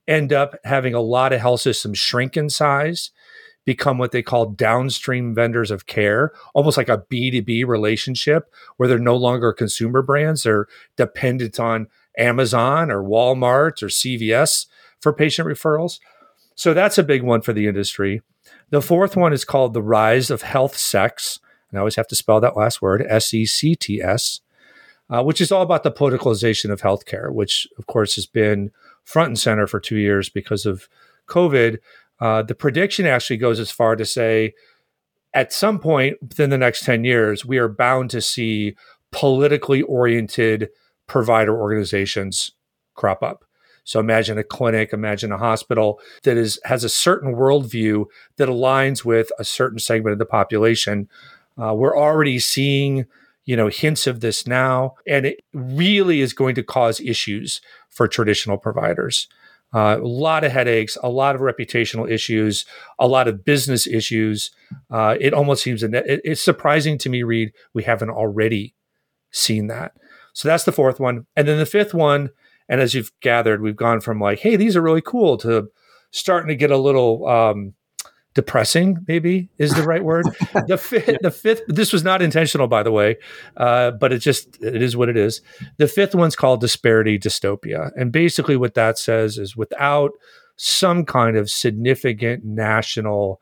end up having a lot of health systems shrink in size, become what they call downstream vendors of care, almost like a B two B relationship where they're no longer consumer brands. They're dependent on Amazon or Walmart or C V S for patient referrals. So that's a big one for the industry. The fourth one is called the rise of health sex. And I always have to spell that last word, S E C T S, uh, which is all about the politicalization of healthcare, which, of course, has been front and center for two years because of COVID. Uh, the prediction actually goes as far to say, at some point within the next ten years, we are bound to see politically oriented provider organizations crop up. So imagine a clinic, imagine a hospital that is has a certain worldview that aligns with a certain segment of the population. Uh, we're already seeing, you know, hints of this now, and it really is going to cause issues for traditional providers. Uh, a lot of headaches, a lot of reputational issues, a lot of business issues. Uh, it almost seems it, it's surprising to me, Reed, we haven't already seen that. So that's the fourth one. And then the fifth one, and as you've gathered, we've gone from like, hey, these are really cool to starting to get a little um, depressing, maybe is the right word. The fifth, yeah. the fifth, this was not intentional, by the way, uh, but it just, it is what it is. The fifth one's called disparity dystopia. And basically what that says is without some kind of significant national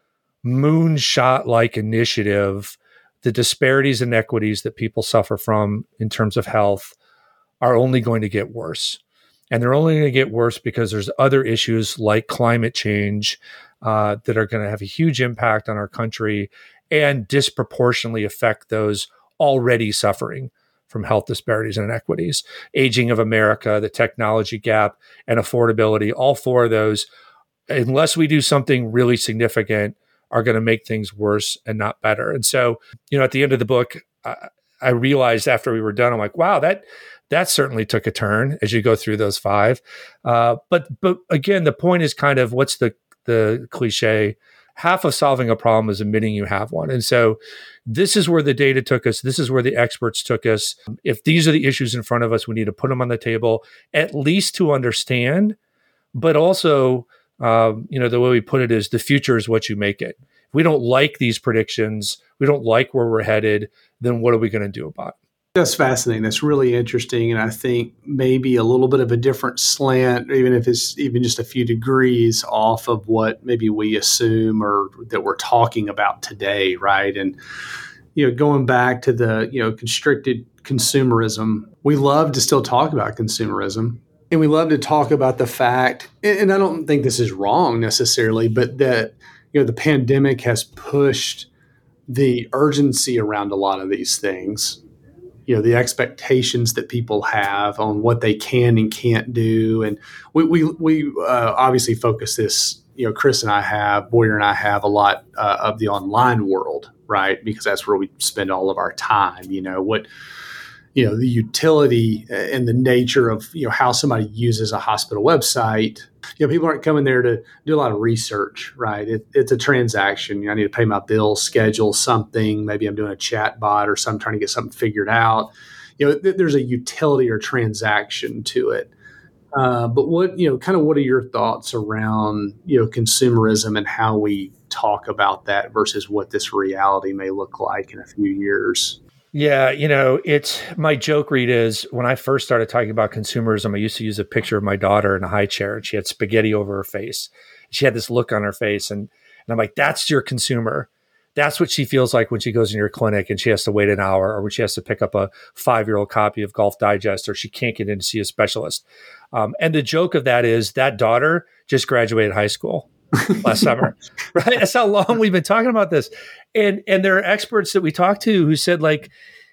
moonshot-like initiative, the disparities and inequities that people suffer from in terms of health are only going to get worse. And they're only going to get worse because there's other issues like climate change uh, that are going to have a huge impact on our country and disproportionately affect those already suffering from health disparities and inequities. Aging of America, the technology gap, and affordability, all four of those, unless we do something really significant, are going to make things worse and not better. And so, you know, at the end of the book, I, I realized after we were done, I'm like, wow, that that certainly took a turn as you go through those five. Uh, but but again, the point is kind of what's the the cliche? Half of solving a problem is admitting you have one. And so this is where the data took us. This is where the experts took us. If these are the issues in front of us, we need to put them on the table, at least to understand, but also, um, you know, the way we put it is the future is what you make it. If we don't like these predictions, we don't like where we're headed, then what are we going to do about it? That's fascinating. That's really interesting. And I think maybe a little bit of a different slant, even if it's even just a few degrees off of what maybe we assume or that we're talking about today, right? And, you know, going back to the, you know, constricted consumerism, we love to still talk about consumerism. And we love to talk about the fact, and I don't think this is wrong necessarily, but that, you know, the pandemic has pushed the urgency around a lot of these things. You know, the expectations that people have on what they can and can't do. And we we, we uh, obviously focus this, you know, Chris and I have, Boyer and I have a lot uh, of the online world, right? Because that's where we spend all of our time, you know, what, you know, the utility and the nature of, you know, how somebody uses a hospital website. You know, people aren't coming there to do a lot of research, right? It, it's a transaction. You know, I need to pay my bill, schedule something. Maybe I'm doing a chat bot or something, trying to get something figured out. You know, th- there's a utility or transaction to it. Uh, but what, you know, kind of what are your thoughts around, you know, consumerism and how we talk about that versus what this reality may look like in a few years? Yeah, you know, it's my joke, Reed, is when I first started talking about consumerism, I used to use a picture of my daughter in a high chair and she had spaghetti over her face. She had this look on her face. And, and I'm like, that's your consumer. That's what she feels like when she goes in your clinic and she has to wait an hour, or when she has to pick up a five-year-old copy of Golf Digest, or she can't get in to see a specialist. Um, and the joke of that is that daughter just graduated high school last summer, right? That's how long we've been talking about this. And and there are experts that we talked to who said, like,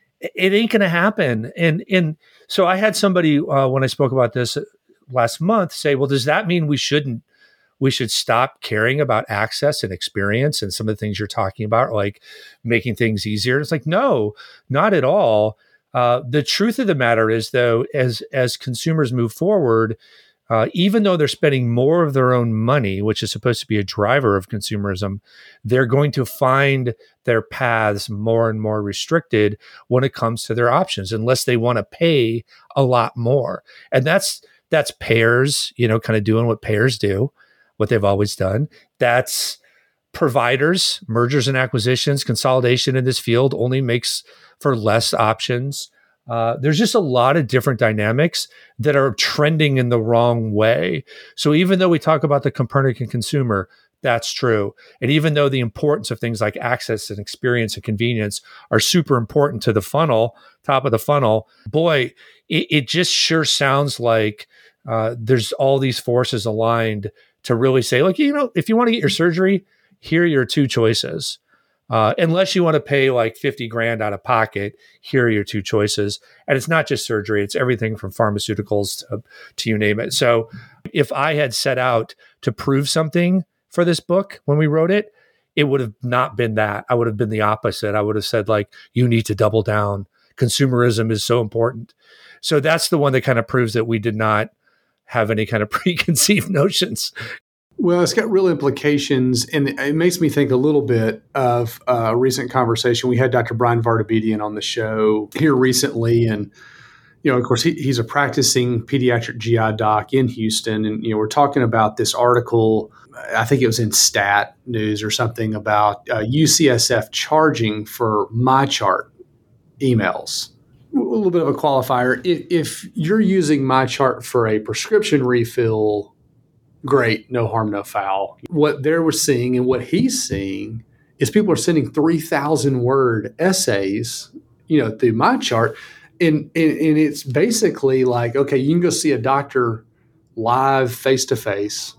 it ain't going to happen. And and so I had somebody, uh, when I spoke about this last month, say, well, does that mean we shouldn't, we should stop caring about access and experience and some of the things you're talking about, like making things easier? It's like, no, not at all. Uh, the truth of the matter is, though, as as consumers move forward, Uh, even though they're spending more of their own money, which is supposed to be a driver of consumerism, they're going to find their paths more and more restricted when it comes to their options, unless they want to pay a lot more. And that's That's payers, you know, kind of doing what payers do, what they've always done. That's providers, mergers and acquisitions, consolidation in this field only makes for less options. Uh, there's just a lot of different dynamics that are trending in the wrong way. So even though we talk about the Copernican consumer, that's true. And even though the importance of things like access and experience and convenience are super important to the funnel, top of the funnel, boy, it, it just sure sounds like uh, there's all these forces aligned to really say, like, you know, if you want to get your surgery, here are your two choices. Uh, unless you want to pay like fifty grand out of pocket, here are your two choices. And it's not just surgery, it's everything from pharmaceuticals to, to you name it. So if I had set out to prove something for this book when we wrote it, it would have not been that. I would have been the opposite. I would have said, like, you need to double down. Consumerism is so important. So that's the one that kind of proves that we did not have any kind of preconceived notions. Well, it's got real implications, and it makes me think a little bit of a recent conversation. We had Doctor Brian Vartabedian on the show here recently, and you know, of course, he, he's a practicing pediatric G I doc in Houston, and you know, we're talking about this article. I think it was in Stat News or something about uh, U C S F charging for MyChart emails. A little bit of a qualifier: if, if you're using MyChart for a prescription refill, great, no harm, no foul. What they were seeing and what he's seeing is people are sending three thousand word essays, you know, through MyChart. And, and, and it's basically like, okay, you can go see a doctor live face-to-face.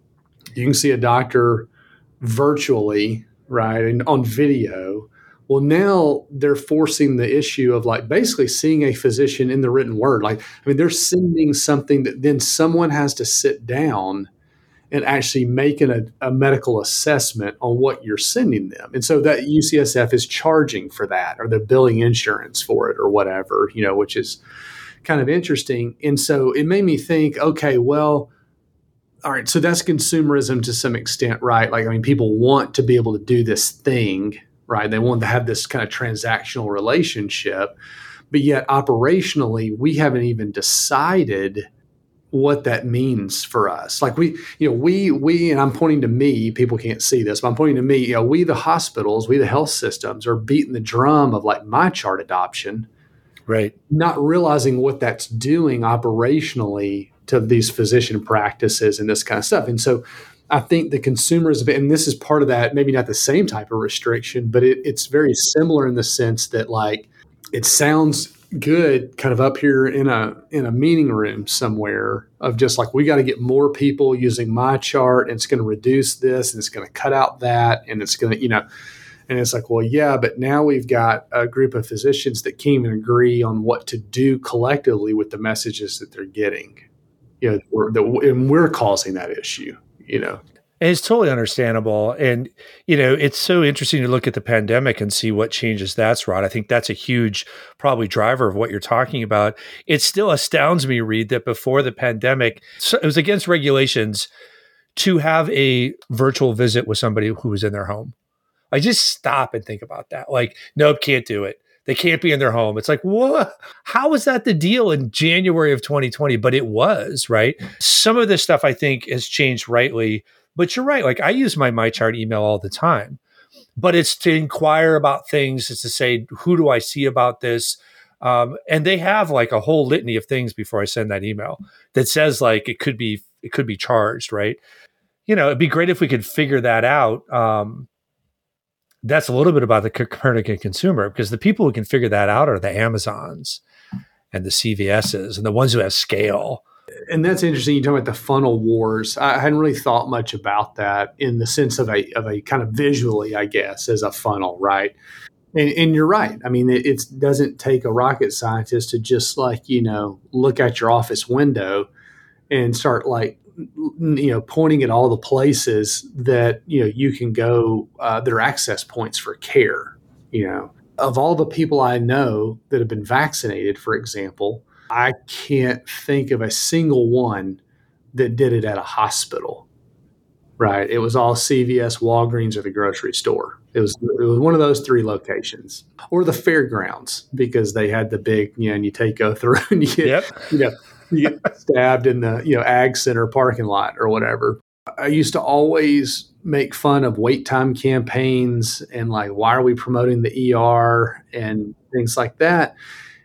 You can see a doctor virtually, right, and on video. Well, now they're forcing the issue of like basically seeing a physician in the written word. Like, I mean, they're sending something that then someone has to sit down and actually making a, a medical assessment on what you're sending them. And so that U C S F is charging for that, or they're billing insurance for it or whatever, you know, which is kind of interesting. And so it made me think, okay, well, all right, so that's consumerism to some extent, right? Like, I mean, people want to be able to do this thing, right? They want to have this kind of transactional relationship, but yet operationally, we haven't even decided what that means for us. Like we, you know, we, we, and I'm pointing to me, people can't see this, but I'm pointing to me, you know, we, the hospitals, we, the health systems are beating the drum of like MyChart adoption, right? Not realizing what that's doing operationally to these physician practices and this kind of stuff. And so I think the consumers, and this is part of that, maybe not the same type of restriction, but it, it's very similar in the sense that like, it sounds good kind of up here in a in a meeting room somewhere of just like, we got to get more people using MyChart, and it's going to reduce this and it's going to cut out that, and it's going to, you know, and it's like, well, yeah, but now we've got a group of physicians that can't even agree on what to do collectively with the messages that they're getting, you know, we're, the, and we're causing that issue, you know. And it's totally understandable. And, you know, it's so interesting to look at the pandemic and see what changes that's wrought. I think that's a huge, probably driver of what you're talking about. It still astounds me, Reed, that before the pandemic, so it was against regulations to have a virtual visit with somebody who was in their home. I just stop and think about that. Like, nope, can't do it. They can't be in their home. It's like, what? How was that the deal in January of twenty twenty? But it was, right? Some of this stuff I think has changed rightly. But you're right. Like, I use my MyChart email all the time, but it's to inquire about things. It's to say, who do I see about this? Um, and they have like a whole litany of things before I send that email that says like, it could be, it could be charged, right? You know, it'd be great if we could figure that out. Um, that's a little bit about the Copernican consumer, because the people who can figure that out are the Amazons and the C V S's and the ones who have scale. And that's interesting. You talk about the funnel wars. I hadn't really thought much about that in the sense of a of a kind of visually, I guess, as a funnel, right? And, and you're right. I mean, it, it doesn't take a rocket scientist to just like, you know, look at your office window and start like, you know, pointing at all the places that, you know, you can go, uh, that are access points for care. You know, of all the people I know that have been vaccinated, for example, I can't think of a single one that did it at a hospital, right? It was all C V S, Walgreens, or the grocery store. It was it was one of those three locations, or the fairgrounds, because they had the big, you know, and you take go through and you get, yep. you know, you get stabbed in the, you know, ag center parking lot or whatever. I used to always make fun of wait time campaigns and like, why are we promoting the E R and things like that?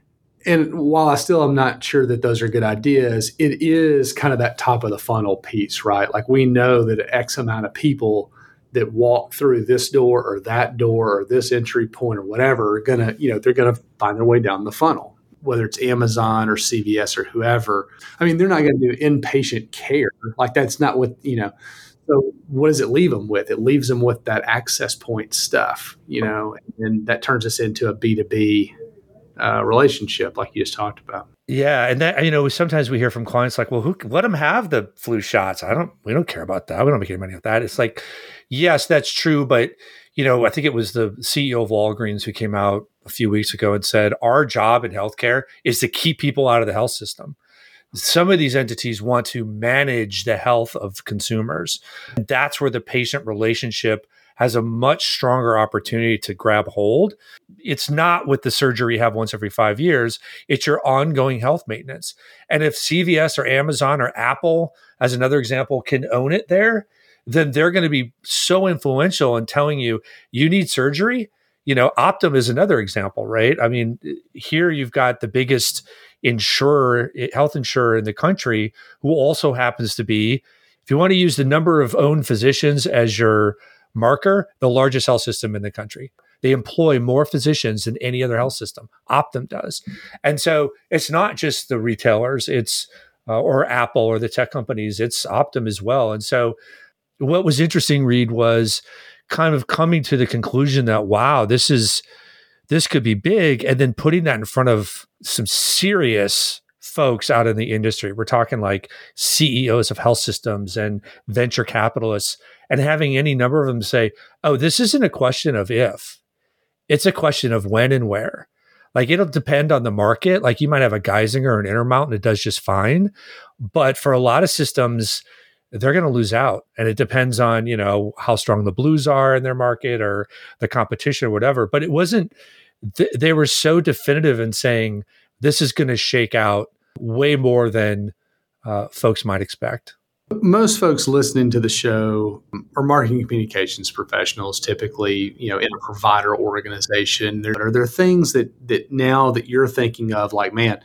And while I still am not sure that those are good ideas, it is kind of that top of the funnel piece, right? Like we know that X amount of people that walk through this door or that door or this entry point or whatever are going to, you know, they're going to find their way down the funnel, whether it's Amazon or C V S or whoever. I mean, they're not going to do inpatient care. Like that's not what, you know, so what does it leave them with? It leaves them with that access point stuff, you know, and that turns us into a B two B uh, relationship like you just talked about. Yeah. And that, you know, sometimes we hear from clients like, well, who let them have the flu shots? I don't, we don't care about that. We don't make any money with that. It's like, yes, that's true. But, you know, I think it was the C E O of Walgreens who came out a few weeks ago and said, our job in healthcare is to keep people out of the health system. Some of these entities want to manage the health of consumers. And that's where the patient relationship has a much stronger opportunity to grab hold. It's not with the surgery you have once every five years. It's your ongoing health maintenance. And if C V S or Amazon or Apple, as another example, can own it there, then they're going to be so influential in telling you, you need surgery. You know, Optum is another example, right? I mean, here you've got the biggest insurer, health insurer in the country, who also happens to be, if you want to use the number of owned physicians as your marker, the largest health system in the country. They employ more physicians than any other health system. Optum does. And so it's not just the retailers, it's uh, or Apple or the tech companies, it's Optum as well. And so what was interesting, Reed, was kind of coming to the conclusion that, wow, this is, this could be big. And then putting that in front of some serious folks out in the industry. We're talking like C E Os of health systems and venture capitalists, and having any number of them say, oh, this isn't a question of if, it's a question of when and where. Like it'll depend on the market. Like you might have a Geisinger or an Intermountain that does just fine. But for a lot of systems, they're going to lose out. And it depends on, you know, how strong the Blues are in their market or the competition or whatever. But it wasn't, th- they were so definitive in saying this is going to shake out way more than uh, folks might expect. Most folks listening to the show are marketing communications professionals, typically, you know, in a provider organization. There are there things that that now that you're thinking of, like, man,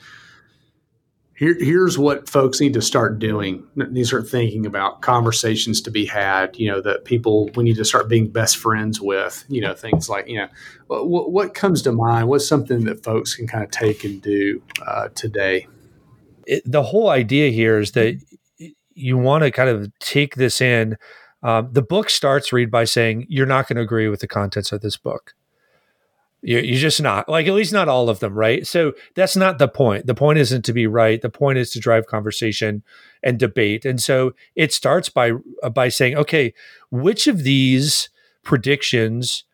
here, here's what folks need to start doing. These are thinking about conversations to be had, you know, that people we need to start being best friends with, you know, things like, you know, what, what comes to mind? What's something that folks can kind of take and do uh, today? It, the whole idea here is that you want to kind of take this in. Um, the book starts, Reed, by saying you're not going to agree with the contents of this book. You're, you're just not, like, at least not all of them, right? So that's not the point. The point isn't to be right. The point is to drive conversation and debate. And so it starts by uh, by saying, okay, which of these predictions,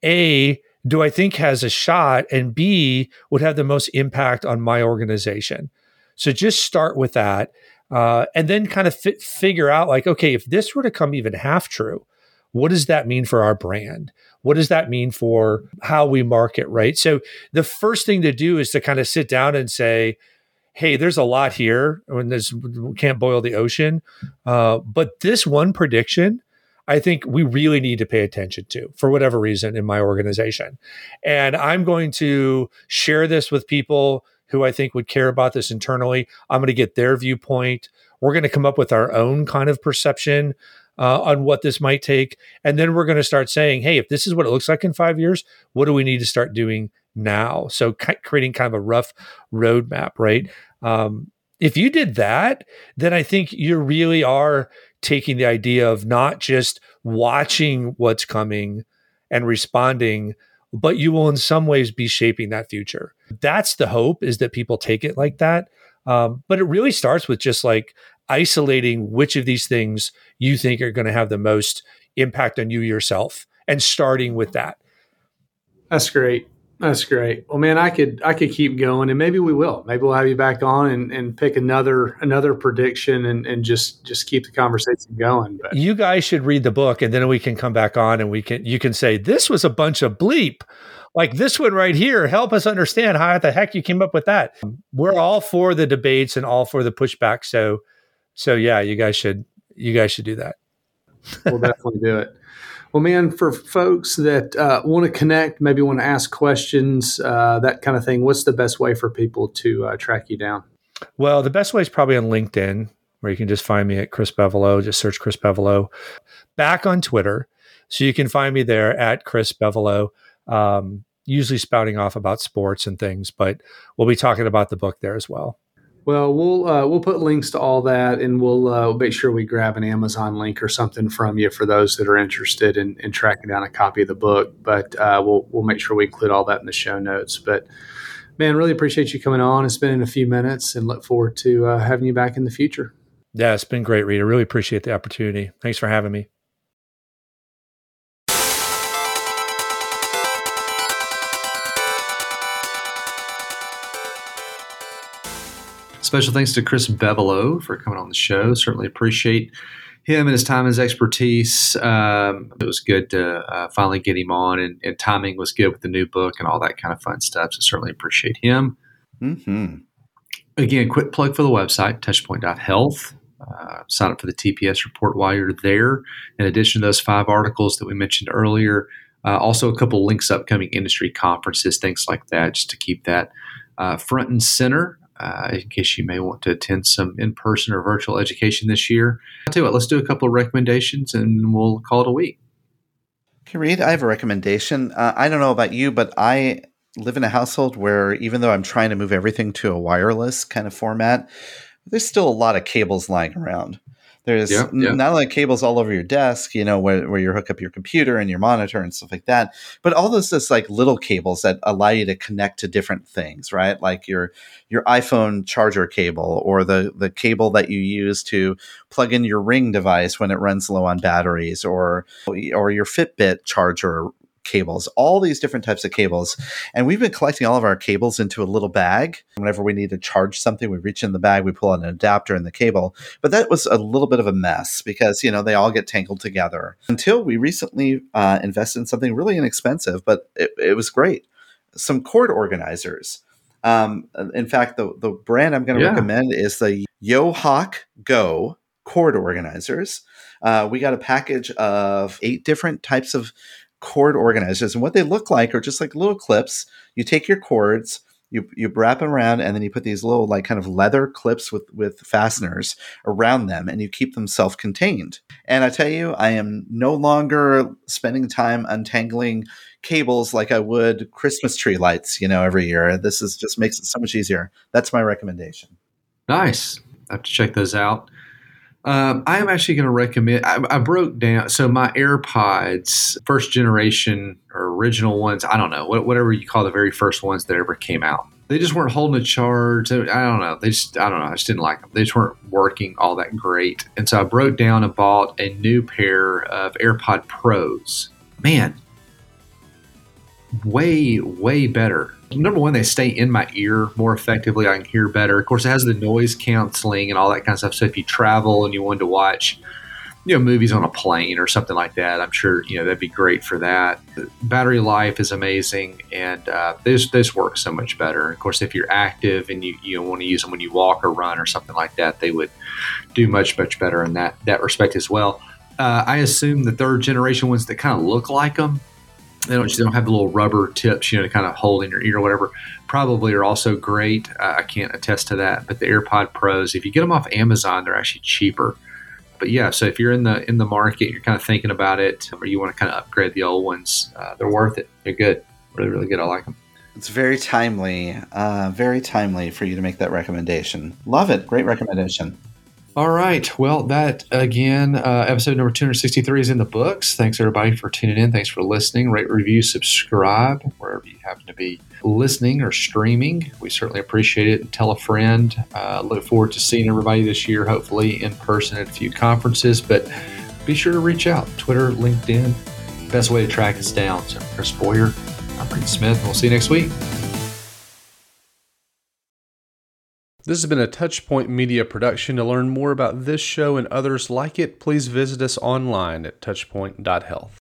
A, do I think has a shot, and B, would have the most impact on my organization? So just start with that. Uh, and then kind of fi- figure out, like, okay, if this were to come even half true, what does that mean for our brand? What does that mean for how we market, right? So the first thing to do is to kind of sit down and say, hey, there's a lot here. When there's, we can't boil the ocean. Uh, but this one prediction, I think we really need to pay attention to for whatever reason in my organization. And I'm going to share this with people who I think would care about this internally. I'm going to get their viewpoint. We're going to come up with our own kind of perception uh, on what this might take. And then we're going to start saying, hey, if this is what it looks like in five years, what do we need to start doing now? So c- creating kind of a rough roadmap, right? Um, if you did that, then I think you really are taking the idea of not just watching what's coming and responding, but you will in some ways be shaping that future. That's the hope, is that people take it like that. Um, but it really starts with just like isolating which of these things you think are going to have the most impact on you yourself, and starting with that. That's great. That's great. Well, man, I could I could keep going, and maybe we will. Maybe we'll have you back on and, and pick another another prediction and, and just just keep the conversation going. But you guys should read the book, and then we can come back on and we can you can say this was a bunch of bleep, like this one right here, help us understand how the heck you came up with that. We're all for the debates and all for the pushback. So, so yeah, you guys should, you guys should do that. We'll definitely do it. Well, man, for folks that uh, want to connect, maybe want to ask questions, uh, that kind of thing, what's the best way for people to uh, track you down? Well, the best way is probably on LinkedIn, where you can just find me at Chris Bevolo. Just search Chris Bevolo. Back on Twitter, so you can find me there at Chris Bevolo, um, usually spouting off about sports and things, but we'll be talking about the book there as well. Well, we'll uh, we'll put links to all that, and we'll uh, make sure we grab an Amazon link or something from you for those that are interested in, in tracking down a copy of the book. But uh, we'll we'll make sure we include all that in the show notes. But man, really appreciate you coming on and spending a few minutes, and look forward to uh, having you back in the future. Yeah, it's been great, Reed. I really appreciate the opportunity. Thanks for having me. Special thanks to Chris Bevolo for coming on the show. Certainly appreciate him and his time and his expertise. Um, it was good to uh, finally get him on, and, and timing was good with the new book and all that kind of fun stuff. So certainly appreciate him. Mm-hmm. Again, quick plug for the website, touchpoint dot health. Uh, sign up for the T P S report while you're there. In addition to those five articles that we mentioned earlier, uh, also a couple links to upcoming industry conferences, things like that, just to keep that uh, front and center. Uh, in case you may want to attend some in-person or virtual education this year. I'll tell you what, let's do a couple of recommendations and we'll call it a week. Okay, Reed, I have a recommendation. Uh, I don't know about you, but I live in a household where even though I'm trying to move everything to a wireless kind of format, there's still a lot of cables lying around. There's yeah, yeah. not only cables all over your desk, you know, where, where you hook up your computer and your monitor and stuff like that, but all those just like little cables that allow you to connect to different things, right? Like your your iPhone charger cable, or the, the cable that you use to plug in your Ring device when it runs low on batteries, or or your Fitbit charger cables, all these different types of cables. And we've been collecting all of our cables into a little bag. Whenever we need to charge something, we reach in the bag, we pull out an adapter and the cable. But that was a little bit of a mess because, you know, they all get tangled together until we recently uh, invested in something really inexpensive, but it, it was great. Some cord organizers. Um, in fact, the, the brand I'm going to yeah. recommend is the Yohawk Go cord organizers. Uh, we got a package of eight different types of cord organizers, and what they look like are just like little clips. You take your cords, you you wrap them around, and then you put these little like kind of leather clips with with fasteners around them, and you keep them self-contained. And I tell you, I am no longer spending time untangling cables like I would Christmas tree lights, you know, every year. This is just makes it so much easier. That's my recommendation. Nice. I have to check those out. Um, I am actually going to recommend, I, I broke down, so my AirPods, first generation or original ones, I don't know, whatever you call the very first ones that ever came out. They just weren't holding a charge. I don't know. They just, I don't know. I just didn't like them. They just weren't working all that great. And so I broke down and bought a new pair of AirPod Pros. Man, way, way better. Number one, they stay in my ear more effectively. I can hear better. Of course, it has the noise canceling and all that kind of stuff. So if you travel and you want to watch, you know, movies on a plane or something like that, I'm sure, you know, that'd be great for that. The battery life is amazing, and uh, this this works so much better. Of course, if you're active and you, you know, want to use them when you walk or run or something like that, they would do much, much better in that, that respect as well. Uh, I assume the third generation ones that kind of look like them, They don't, they don't have the little rubber tips, you know, to kind of hold in your ear or whatever, probably are also great. Uh, I can't attest to that. But the AirPod Pros, if you get them off Amazon, they're actually cheaper. But yeah, so if you're in the in the market, you're kind of thinking about it, or you want to kind of upgrade the old ones, uh, they're worth it. They're good. Really, really good. I like them. It's very timely, uh, very timely for you to make that recommendation. Love it. Great recommendation. All right. Well, that, again, uh, episode number two hundred sixty-three is in the books. Thanks, everybody, for tuning in. Thanks for listening. Rate, review, subscribe, wherever you happen to be listening or streaming. We certainly appreciate it. And tell a friend. Uh, look forward to seeing everybody this year, hopefully in person at a few conferences. But be sure to reach out. Twitter, LinkedIn, best way to track us down. So, Chris Boyer, I'm Reed Smith, and we'll see you next week. This has been a Touchpoint Media production. To learn more about this show and others like it, please visit us online at touchpoint dot health.